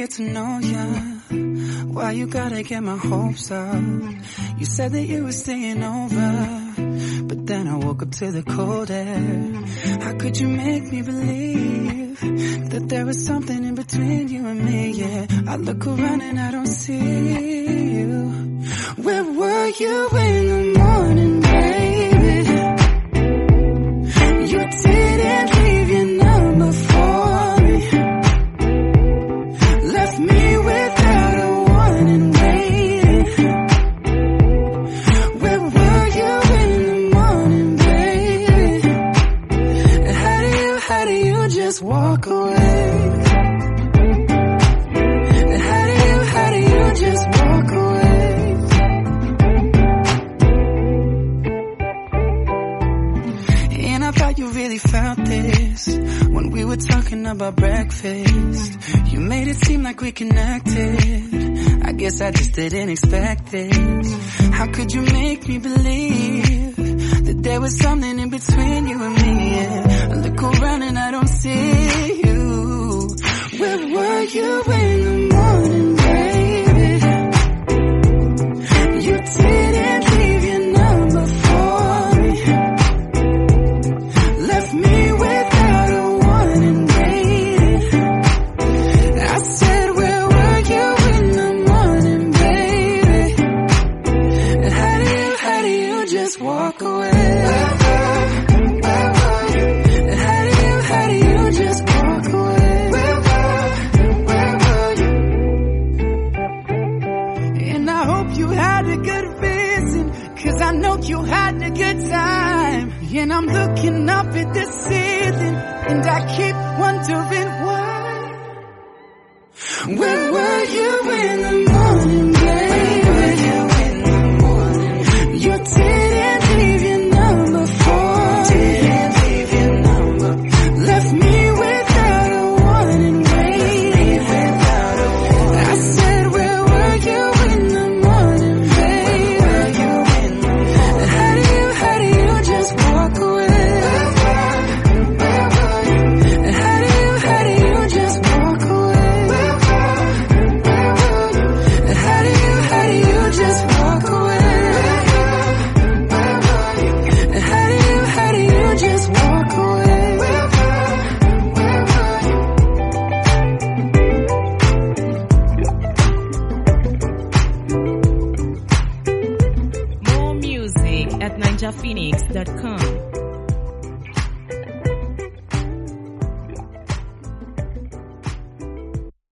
get to know ya. Why you gotta get my hopes up? You said that you were staying over, but then I woke up to the cold air. How could you make me believe that there was something in between you and me? Yeah, I look around and I don't see you. Where were you in the morning, baby? You didn't leave your number for me. Left me without a warning, waiting. Where were you in the morning, baby? And how do you just walk away? And how do you just walk away? I thought you really felt this when we were talking about breakfast. You made it seem like we connected. I guess I just didn't expect this. How could you make me believe that there was something in between you and me? Yeah. I look around and I don't see you. Where were you in the morning, baby? You didn't leave your number for me. Left me without a warning, waiting. I said, where were you in the morning, baby? And how do you just walk away? Where were you? And how do you just walk away? Where were you? And I hope you had a good reason, 'cause I know you had a good time. And I'm looking up at the ceiling, and I keep wondering why. Where were you in the morning, baby? You didn't leave your number for me. Left me without a warning, waiting. I said, where were you in the morning, baby? And how do you just walk away? And how do you just walk away? And how do you just walk away? And how do you just walk away? More music at ninjaphoenix.com.